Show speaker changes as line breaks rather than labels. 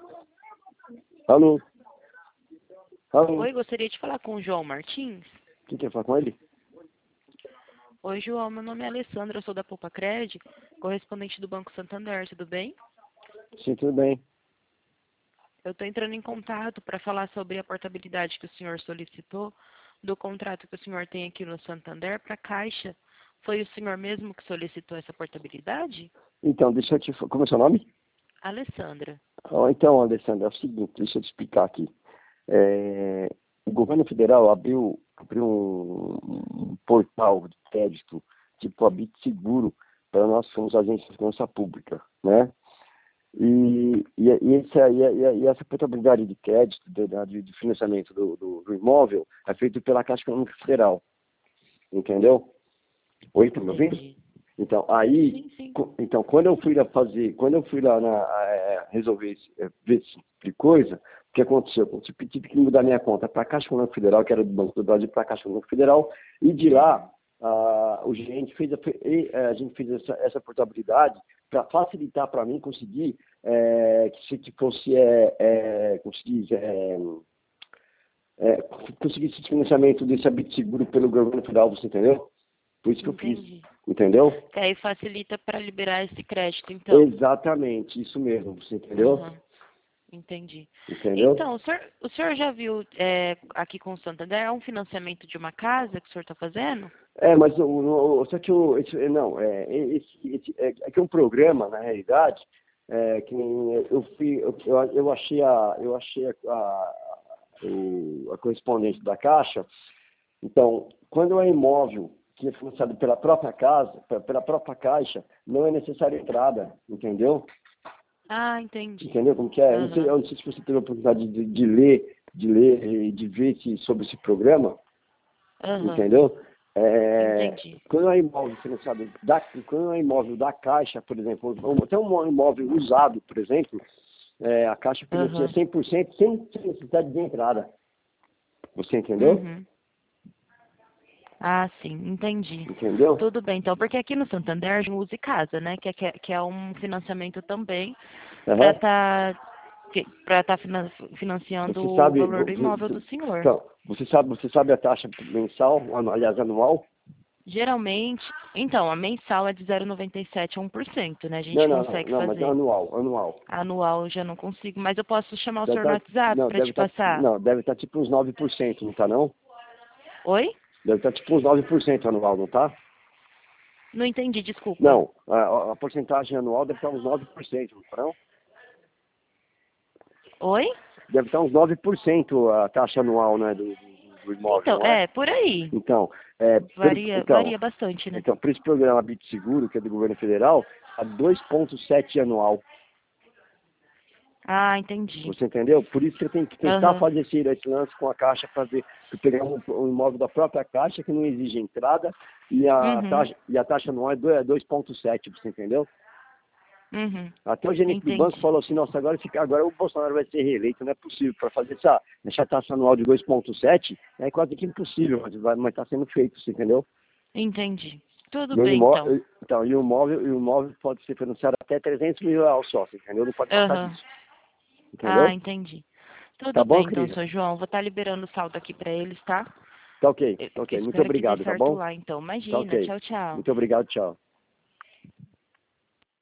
Alô? Alô?
Oi, gostaria de falar com o João Martins.
Quem quer falar com ele?
Oi, João, meu nome é Alessandra, eu sou da Poupa Cred, correspondente do Banco Santander, tudo bem?
Sim, tudo bem.
Eu estou entrando em contato para falar sobre a portabilidade que o senhor solicitou do contrato que o senhor tem aqui no Santander para a Caixa. Foi o senhor mesmo que solicitou essa portabilidade?
Então, deixa eu te... Como é seu nome?
Alessandra.
Então, Alessandra, é o seguinte, deixa eu te explicar aqui. O governo federal abriu um portal de crédito, tipo a Bit Seguro, para nós somos agentes de segurança pública, né? E essa portabilidade de crédito, de financiamento do imóvel, é feito pela Caixa Econômica Federal, entendeu? Oi, tá me ouvindo?
Entendi.
Então, aí,
Sim.
então, quando eu fui lá resolver ver esse tipo de coisa, o que aconteceu? Eu tive que mudar minha conta para a Caixa Econômica Federal, que era do Banco do Brasil, para a Caixa Econômica Federal, e de lá, a gente fez essa portabilidade para facilitar para mim conseguir que fosse, como se diz, conseguir esse financiamento desse habito seguro pelo governo federal, você entendeu? Por isso que eu fiz,
Entendi.
entendeu?
Que aí facilita para liberar esse crédito, então.
Exatamente, isso mesmo, você entendeu?
Aham. Entendi.
Entendeu?
Então, o senhor já viu aqui com o Santander, é um financiamento de uma casa que o senhor está fazendo?
Mas só que é que é um programa, na realidade, que nem eu achei a correspondente da Caixa. Então, quando é imóvel que é financiado pela própria casa, pela própria Caixa, não é necessária entrada, entendeu?
Ah, entendi.
Entendeu como que é?
Aham.
Eu não sei se você teve a oportunidade de ler e de ver sobre esse programa,
Aham.
entendeu?
Entendi.
Quando é imóvel financiado quando é imóvel da Caixa, por exemplo, ou até um imóvel usado, por exemplo, a Caixa financia
Aham.
100% sem necessidade de entrada. Você entendeu?
Uhum. Ah, sim, entendi.
Entendeu?
Tudo bem, então, porque aqui no Santander a gente usa casa, né? Que é um financiamento também para
Aham.
estar financiando
Você
o
sabe,
valor do imóvel do senhor.
então, você sabe a taxa mensal, aliás, anual?
Geralmente, então, a mensal é de 0,97 a 1%, né? A
Não,
gente
não, não,
consegue
não, mas
fazer.
anual.
Anual eu já não consigo, mas eu posso chamar o
Deve
senhor no
estar,
WhatsApp
não,
para te passar.
deve estar tipo uns 9%, não tá não?
Oi?
Deve estar tipo uns 9% anual, não tá?
Não entendi, desculpa.
Não, a porcentagem anual deve estar uns 9%, não tá não?
Oi?
Deve estar uns 9% a taxa anual, né, do imóvel,
Então,
não é?
por aí.
Então,
Varia bastante, né?
por esse programa Bit Seguro, que é do governo federal, a 2,7 anual.
Ah, entendi.
Você entendeu? Por isso você tem que tentar
Aham.
fazer esse lance com a Caixa para ver, pra pegar um imóvel da própria Caixa que não exige entrada
Uhum.
e a taxa anual é 2,7, você entendeu?
Uhum.
Até o gerente do banco
Entendi.
falou assim, nossa, agora o Bolsonaro vai ser reeleito, não é possível. Para fazer essa taxa anual de 2,7 é quase que impossível, mas está sendo feito, você entendeu?
Entendi. Tudo
E o
bem, então.
imóvel, então, e o imóvel pode ser financiado até 300 mil reais só, você entendeu? Não pode passar
Aham.
disso,
Ah,
entendeu?
entendi.
Tá
Tudo
bom,
bem, então,
querida?
seu João. Vou estar liberando o saldo aqui para eles, tá?
Tá ok,
Eu
tá ok. Muito
espero que dê
obrigado, tá
certo
bom?
lá, então.
Tá
Imagina.
ok.
Tchau, tchau.
Muito obrigado, tchau.